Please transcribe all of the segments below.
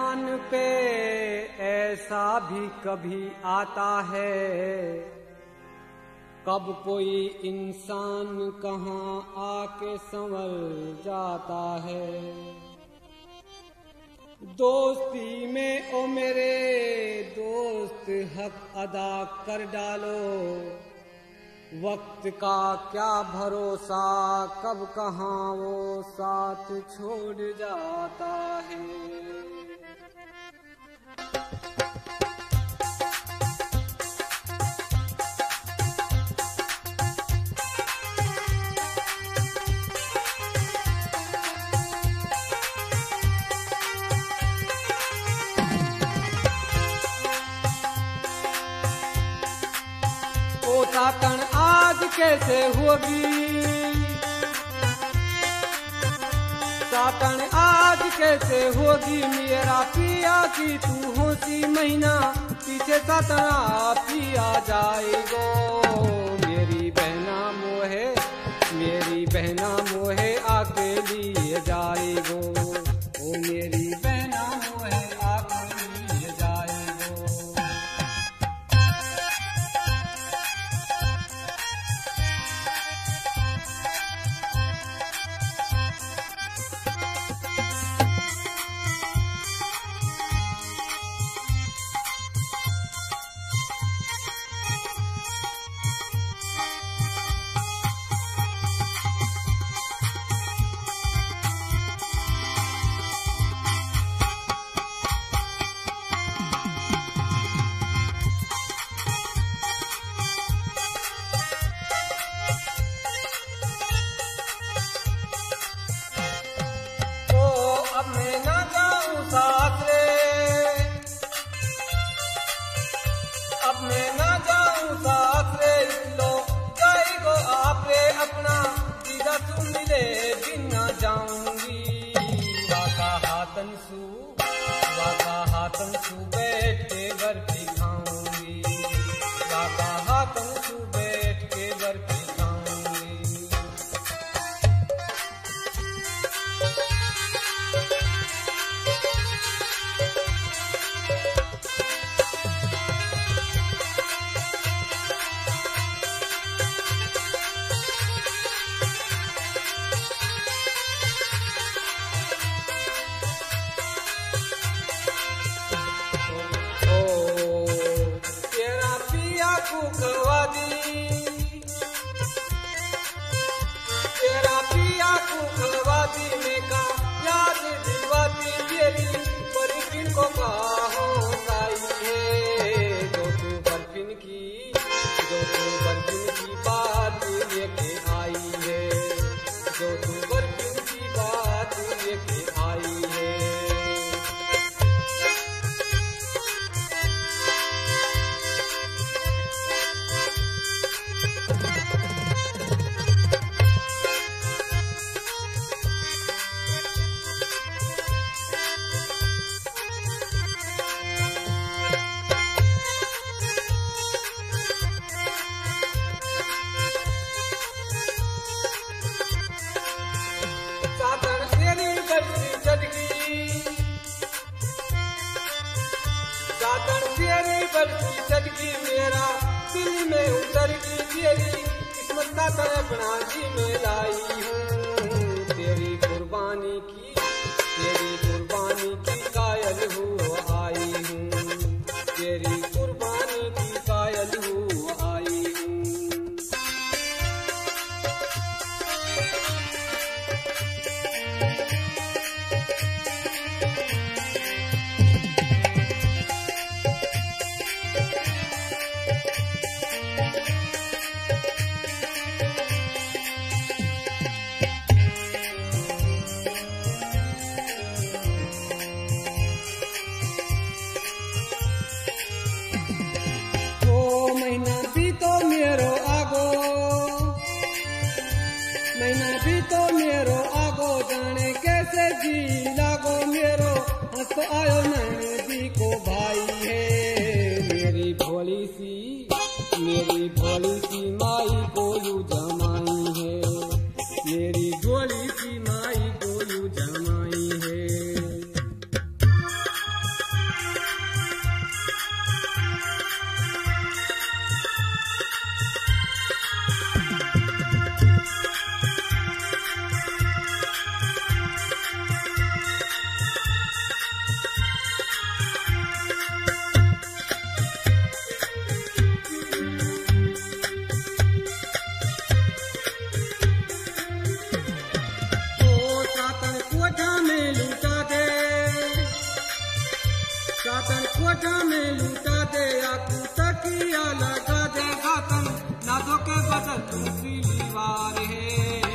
जहान पे ऐसा भी कभी आता है, कब कोई इंसान कहाँ आके संवर जाता है। दोस्ती में ओ मेरे दोस्त हक अदा कर डालो, वक्त का क्या भरोसा कब कहाँ वो साथ छोड़ जाता है। ओ साकन आज कैसे होगी, साकन आज कैसे होगी, मेरा पिया की तू होसी महीना पीछे सतना पिया जाएगो। मेरी बहना मोहे आके लिए जाएगो, ओ मेरी बहना मोहे आके लिए जाएगो। अब मैं ना जाऊं साथ रे, अब मैं ना जाऊं साथ रे, लो जाएगो आप रे अपना दीदा तू मिले बिन ना जाऊंगी। वाका हाथन सू बैठ के बर्फी खाऊंगी, वाका हाथन सू बैठ के बर्फी खाऊंगी। तेरा पिया खुखवादी में का याद दिलवाती तेरी बर्फिन को कहो गाई है। जो तू बर्फिन की बात लेके आई है, जो तू बर्फिन की बात लेके आई है। तेरी बल्कि सदगी मेरा दिल में उतर की, तेरी किस्मत का तड़पना जी में लाई हूँ। तेरी कुर्बानी की कायल हूँ आई हूँ, तेरी कुर्बानी की कायल हूँ आई हूँ। महीना भी तो मेरो आगो, जाने कैसे जी लागो मेरो हंस आयो नदी को भाई है। मेरी भोली सी माई को यू जमाई है, मेरी भोली सी माई को यू जमाई है। कोठा में लूटा दे आकू तकिया लगा दे सातन नाजों के बदल दूसरी दीवार है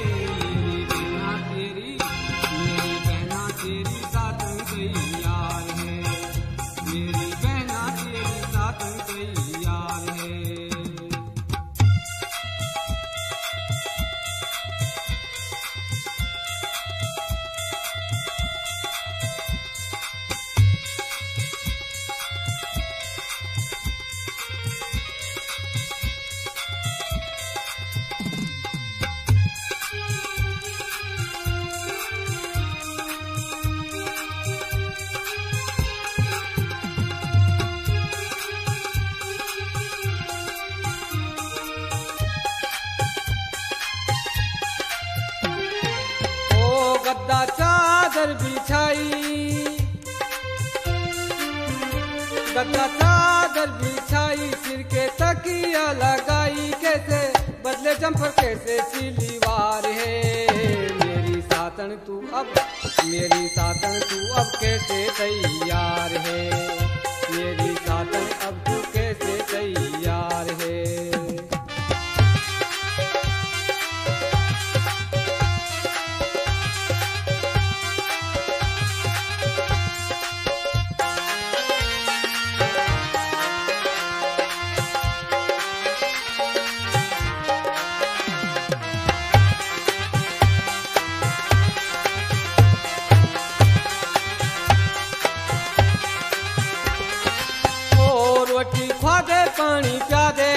मेरी बहना तेरी सातन तैयार है मेरी बहना तेरी सातन तैयार है। गद्दा चादर बिछाई सिर के तकिया लगाई कैसे बदले जम्फर कैसे सिलीवार है मेरी सातन तू अब कैसे तैयार है मेरी सातन अब तू कैसे तैयार है। रोटी खादे पानी प्यादे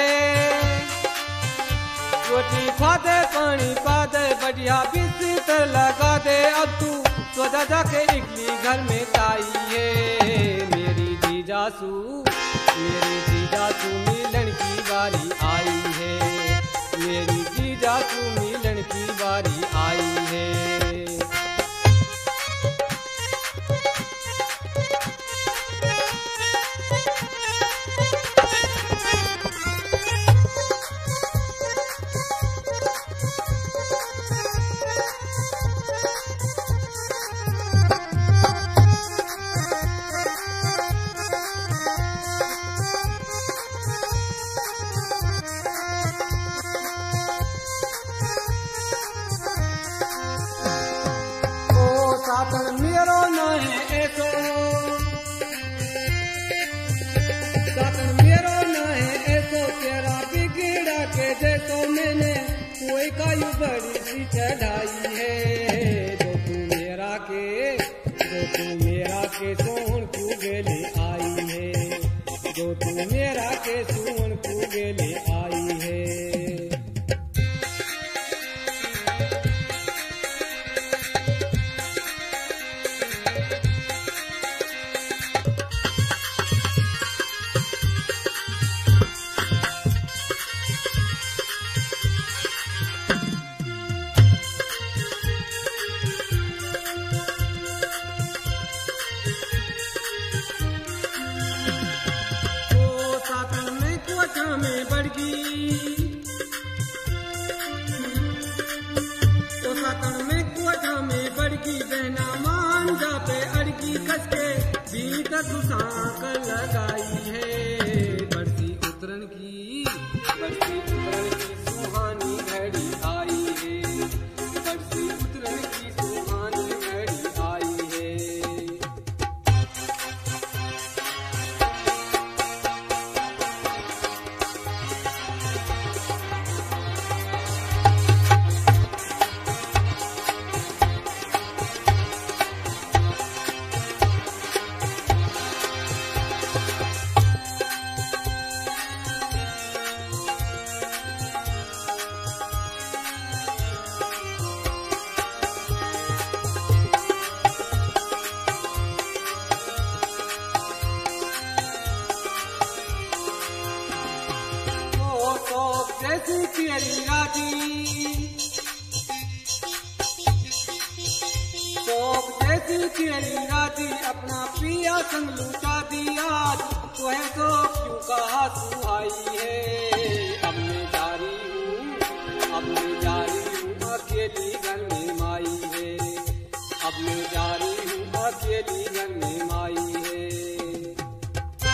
रोटी खादे पानी पादे बढ़िया बिस्तर लगा दे अब तू सोचा जाके इडली घर में ताई है मेरी जीजासू मिलन की बारी आई है मेरी जीजासू मिलन की बारी आई है। सातन मेरो न है ऐसो तेरा बिगड़ा के देखो मैंने कोई कायु बड़ी सी चढ़ाई है जो तू मेरा के सोन को गेले आई है जो तू मेरा के सोन को गेले आई है। में बढ़ गई तो सातन में कोठा में बढ़ गई बहना मान जा पे अड़की कसके भीतर घुसाक लगाई है बरसी उतरन की सुहानी घड़ी आई है बरसी उतरन की सुहानी घड़ी आई है। राजी अपना पिया संग लूटा दिया तो है तो क्यों कहा सुहाई है अब मैं जा रही हूँ अकेली घर में माई है अब मैं जा रही हूँ अकेली घर में माई है।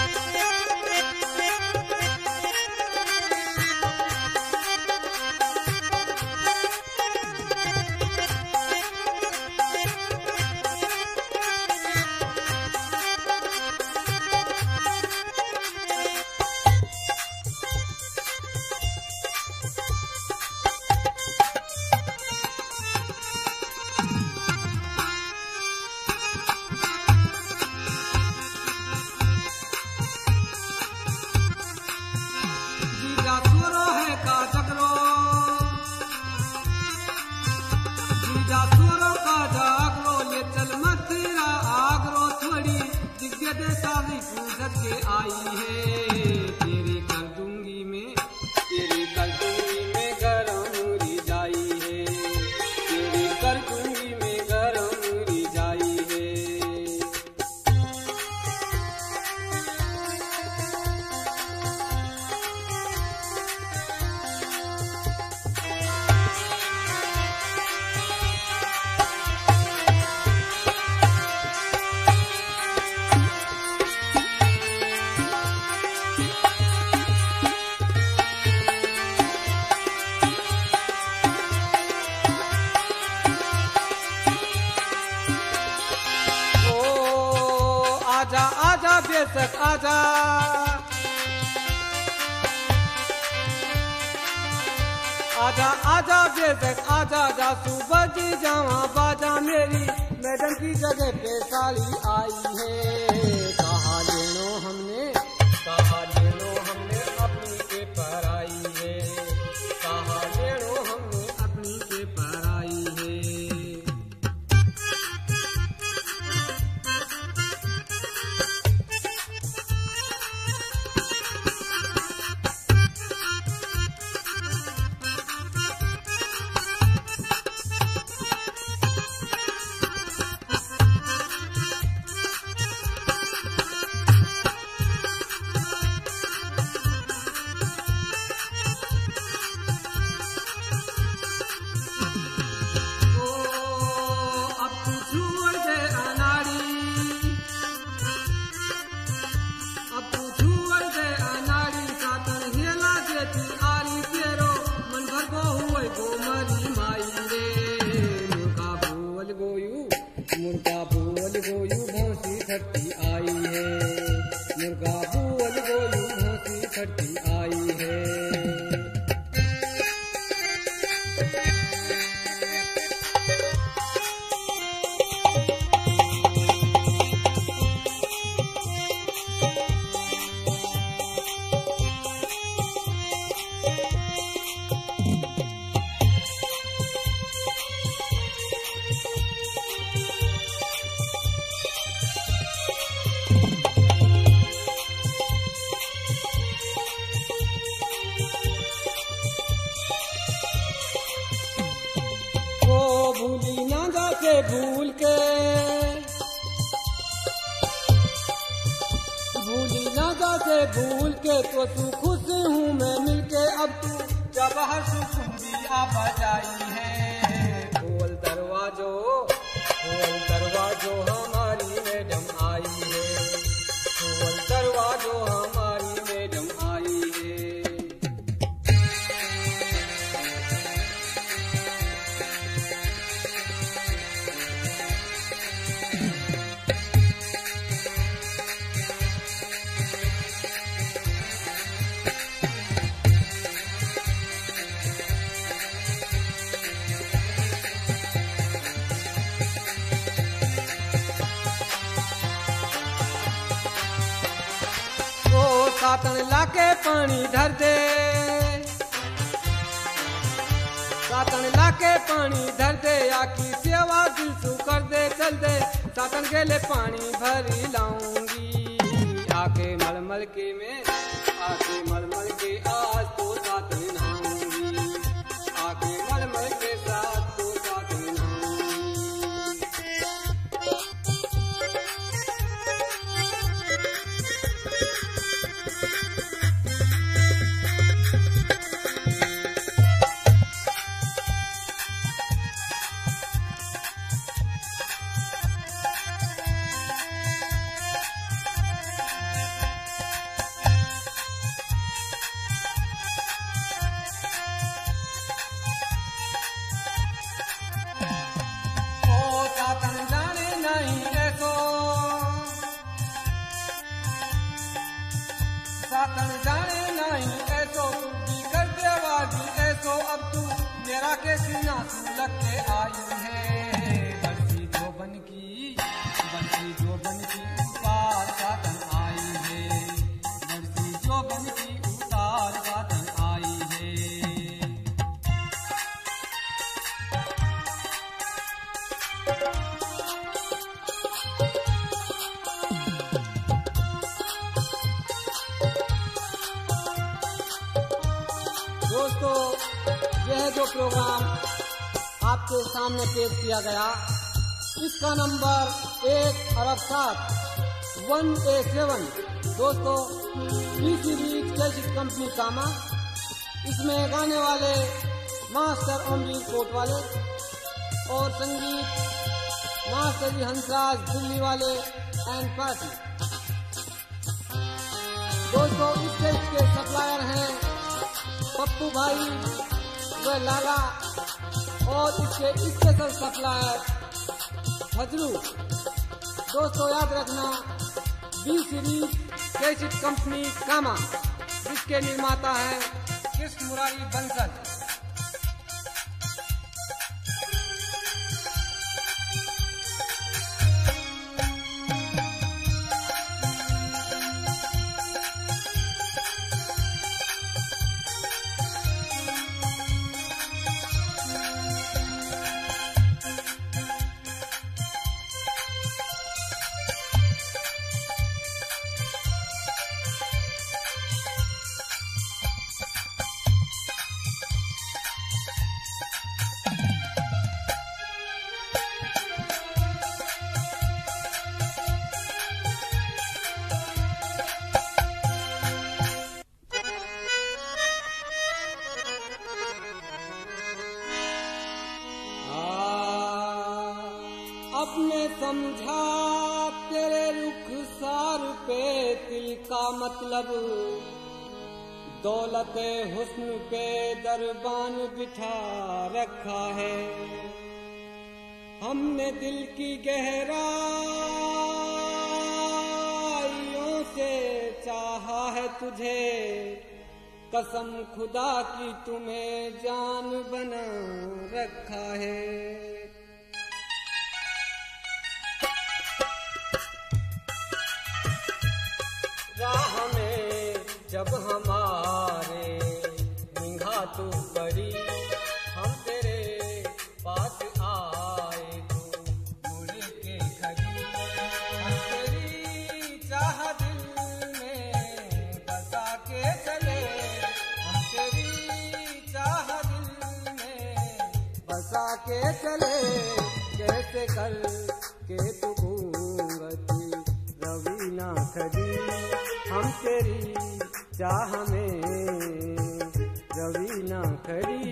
बेसावी कूद के आई है। तेरे कर दूंगी मैं, तेरे कर दूंगी मैं गरम रिजाई है। तेरे कर दूंगी मैं गरम रिजाई है। आजा आजा बेशक आजा, आजा आजा बेशक आजा, जासू बज जावा बाजा मेरी मैडम की जगह पे साली आई है। कहा लेनो हमने, कहा लेनो हमने अपनी के पर आई है। कहा लेनो हमने अपनी के पर आई है। मुर्गा बोल गोयू भौंसी फटती आई है। मुर्गा बोल गोयू भौंसी फटती आई है। भूली ना जाके भूल के, भूली ना जाके भूल के, तो तू खुश हूँ मैं मिलके। अब तू जब हर सुखी आ बजाई है। खोल दरवाजो, खोल दरवाजो हमारी मैडम आई है। खोल दरवाजो हमारी मैडम आई है। सातन लाके पानी धर दे, सातन लाके पानी धर दे, आकी सेवा दिल सु कर दे चल दे। सातन के लिए पानी भरी लाऊंगी, आके मलमल के में, आके मलमल के आज तो सातन नहाऊंगी। आके मलमल के साथ तो सातन नहाऊंगी। सातन जाने नहीं ऐसो, तू भी कर देवागी ऐसो। अब तू मेरा के सीना तू लग के आई है। बंसी जो बन की, बंसी जो बन की उतार सातन आई है। बंसी जो बन की उतार सातन आई है। प्रोग्राम आपके सामने पेश किया गया। इसका नंबर 1 अरब 7 1A7 दोस्तों B series cassette company Kama. इसमें गाने वाले मास्टर अमरीश कोटवाले और संगीत मास्टर जी हंसराज दिल्ली वाले एंड पार्टी। दोस्तों इस कैसेट के सप्लायर हैं पप्पू भाई व लाला और इसके स्पेशल सप्लायर फजलू। दोस्तों याद रखना B series cassette company Kama, जिसके निर्माता है कृष्ण मुरारी बंसल। अपने समझा तेरे रुखसार पे दिल का मतलब, दौलत हुस्न पे दरबान बिठा रखा है। हमने दिल की गहराइयों से चाहा है तुझे, कसम खुदा की तुम्हें जान बना रखा है। राह में जब हमारे निगाह तो पड़ी, हम तेरे पास आए तो मुड़ के खड़ी। हम तेरी चाह दिल में बसा के चले, हम तेरी चाह दिल में बसा के चले। कैसे कर के तू घूंघती रवि ना खड़ी, हम तेरी चाह में रवि ना खड़ी।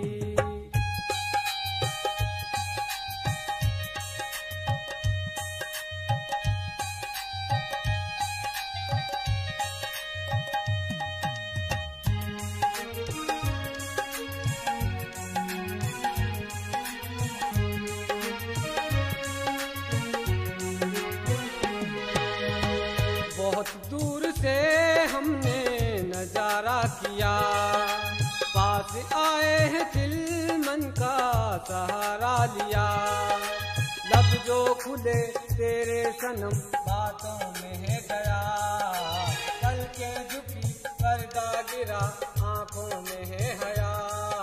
बहुत दूर से हमने नजारा किया, पास आए हैं दिल मन का सहारा लिया। लब जो खुले तेरे सनम बातों में है गया, कल के झुकी पर्दा गिरा आंखों में है हया।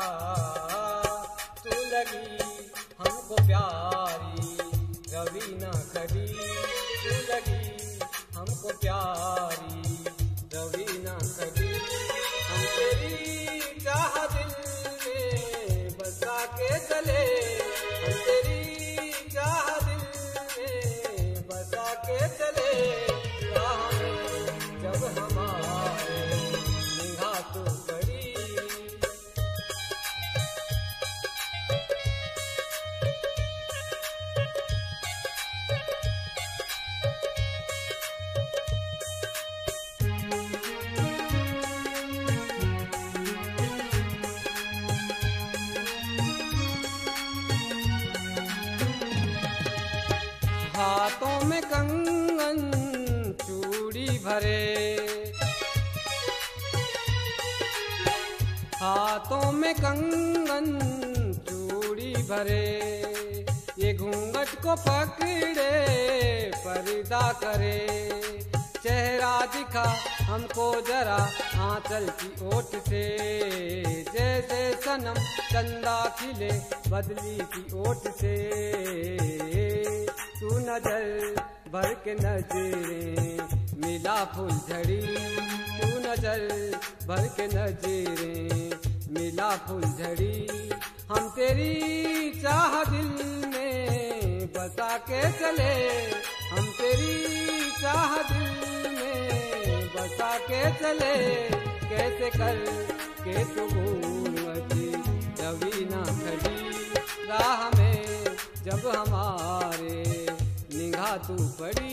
तू लगी हमको प्यारी रवि ना खड़ी, तू लगी हमको प्यारी रवि ना खड़ी। हम तेरी चाह दिल में बसा के चले, हम तेरी चाह दिल में बसा के चले। राह में जब हमारे निगाह तो पड़ी, हाथों में कंगन चूड़ी भरे, हाथों में कंगन चूड़ी भरे। ये घूंघट को पकड़े पर्दा करे, चेहरा दिखा हमको जरा आंचल की ओट से। जैसे सनम चंदा खिले बदली की ओट से, तू नजर भर के नजरें मिला फूल झड़ी, तू नजर भर के नजरें मिला फुलझड़ी। हम तेरी चाह दिल में बसा के चले, हम तेरी चाह दिल में बसा के चले। कैसे कर के तू भूलती जभी ना खड़ी राह में, जब हमारे निगाह तू पड़ी।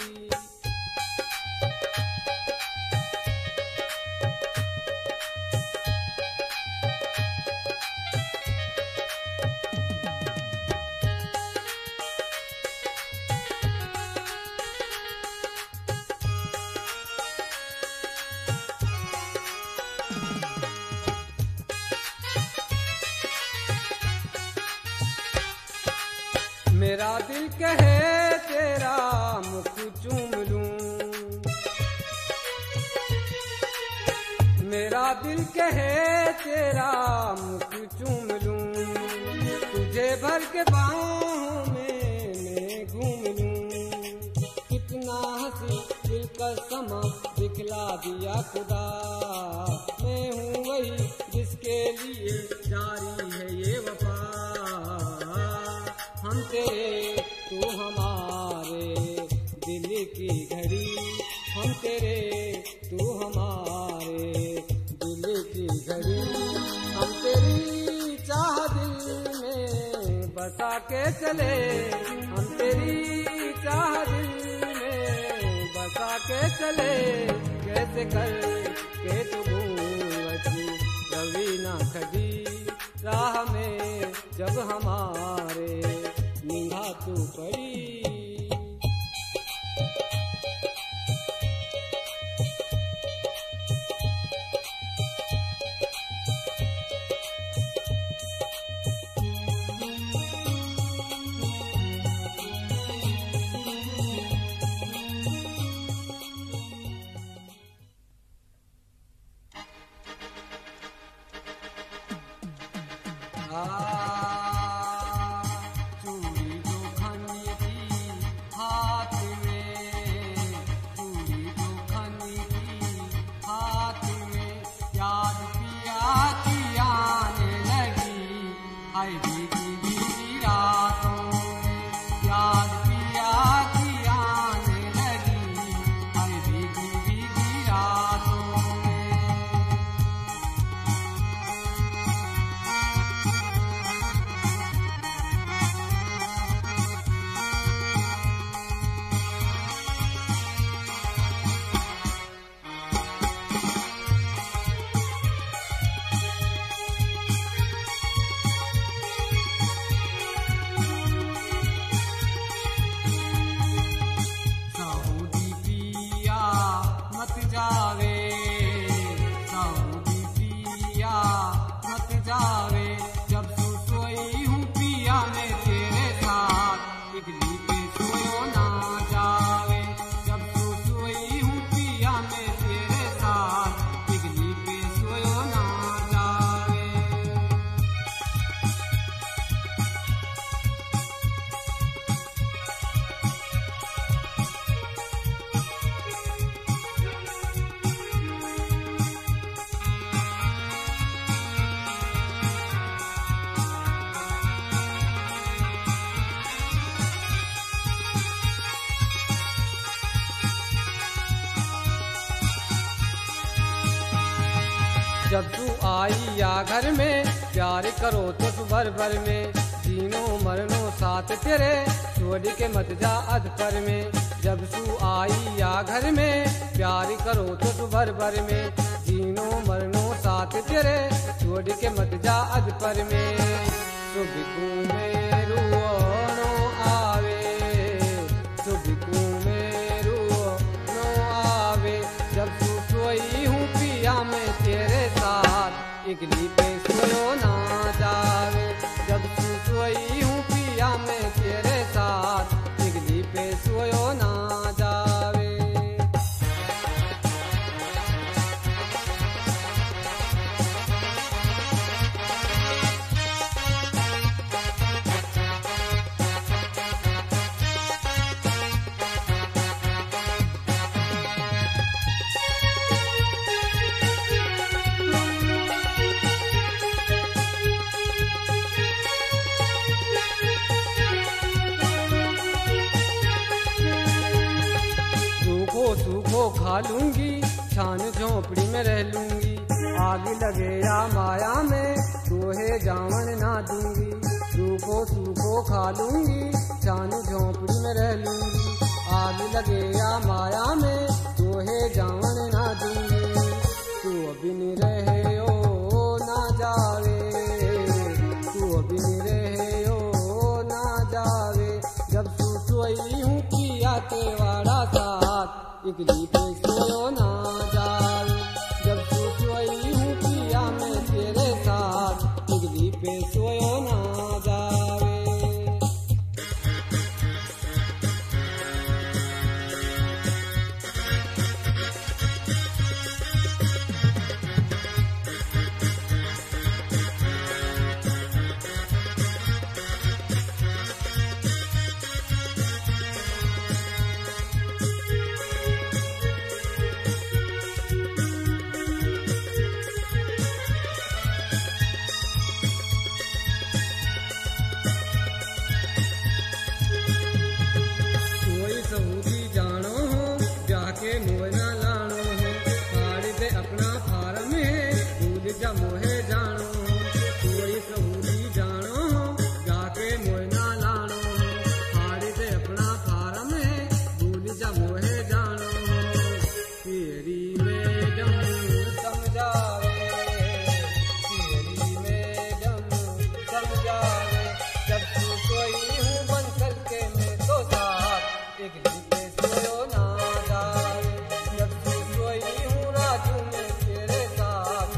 मेरा दिल कहे तेरा मुख चूम लूं, मेरा दिल कहे तेरा मुख चूम लूं। तुझे भर के बाहों में मैं घूम लूं। कितना हंसी दिल का समा दिखला दिया खुदा। मैं हूँ वही जिसके लिए जारी है ये वफा। हम तेरे तू हमारे दिल की घड़ी, हम तेरे तू हमारे दिल की घड़ी। हम तेरी चाह दिल में बसा के चले, हम तेरी चाह दिल में बसा के चले। कैसे कर के तू भूलती कभी ना खड़ी राह में, जब हमारे निगाह तू पड़ी। जब तू आई या घर में प्यार करो तो तू भर भर में। जीनो मरनो साथ तेरे छोड़ के मत जा अधपर में। जब तू आई या घर में प्यार करो तो तू भर भर में। जीनो मरनो साथ तेरे छोड़ के मत जा अधपर में। सुबिकू में रुओनो आवे, सुबिकू में रुओनो आवे। जब तू सोई हूँ पिया में तेरे साथ, इगली पे सोयो ना जावे। जब तू सोई हूँ पिया में तेरे साथ, इगली पे सोयो ना जावे। को खा लूंगी, छान झोपड़ी में रह लूंगी। आग लगे या माया में तोहे जावन ना दूंगी। रूखो सूखो खा लूंगी, छान झोपड़ी में रह लूंगी। आग लगे या माया में तोहे जावन ना दूंगी। तू अभी नहीं रहे ओ ना जावे, तू अभी नहीं रहे ओ ना जावे। जब सोई हूँ किया के वाड़ा साथ, इकली पे सोयो ना जावे। जब सोई हूँ किया मैं तेरे साथ, इकली पे सोयो ना जावे। मोहे जानो कोई सहूली जानो, जाके मोहे ना लानो। हारे दे अपना फारम है, भूल जा मोहे जानो। तेरी मैडम समझावे, तेरी मैडम समझावे। जब तू सोई हूँ बन करके मैं तो साथ, एक पे सोयो ना जावे। जब तू सोई हूँ राजू में तेरे साथ,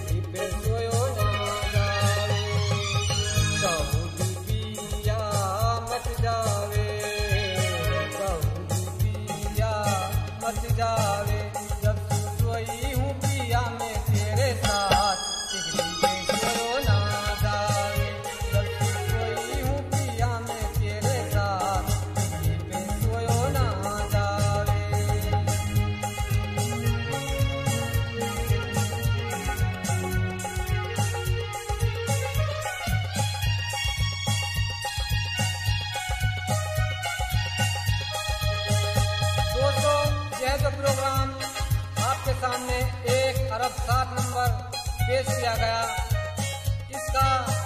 मत जावे। जब सोई हूँ पिया में तेरे साथ, इकली पे सोयो ना जावे। जब सोई हूँ पिया में तेरे साथ, इकली पे सोयो ना जावे। दोस्तों, यह जो प्रोग्राम आपके सामने 1 अरब 7 नंबर पेश किया गया, इसका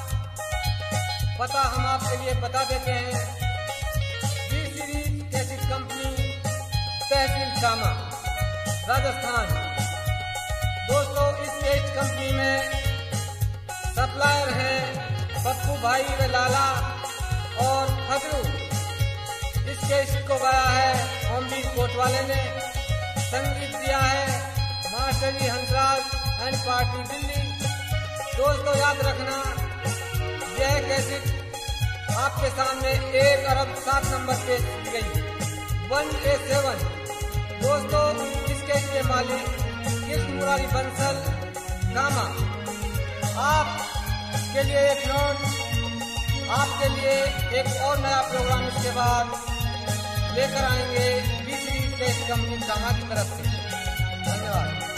पता हम आपके लिए बता देते हैं। बी सीरीज कैसेट कंपनी, तहसील शामा, राजस्थान। दोस्तों, इस कैसेट कंपनी में सप्लायर हैं पप्पू भाई व लाला और खजरू। इस कैसेट को गाया है ओमवीर कोटवाले ने, संगीत दिया है master ji Hansraj and party Delhi. दोस्तों, याद रखना, यह कैसेट आपके सामने 1 अरब 7 नंबर पे की गई, 1A7। दोस्तों, इस कैसेट के मालिक कृष्ण मुरारी बंसल कामा। आपके लिए एक नोट, आपके लिए एक और नया प्रोग्राम इसके बाद लेकर आएंगे B series cassette company Kama की तरफ से। धन्यवाद।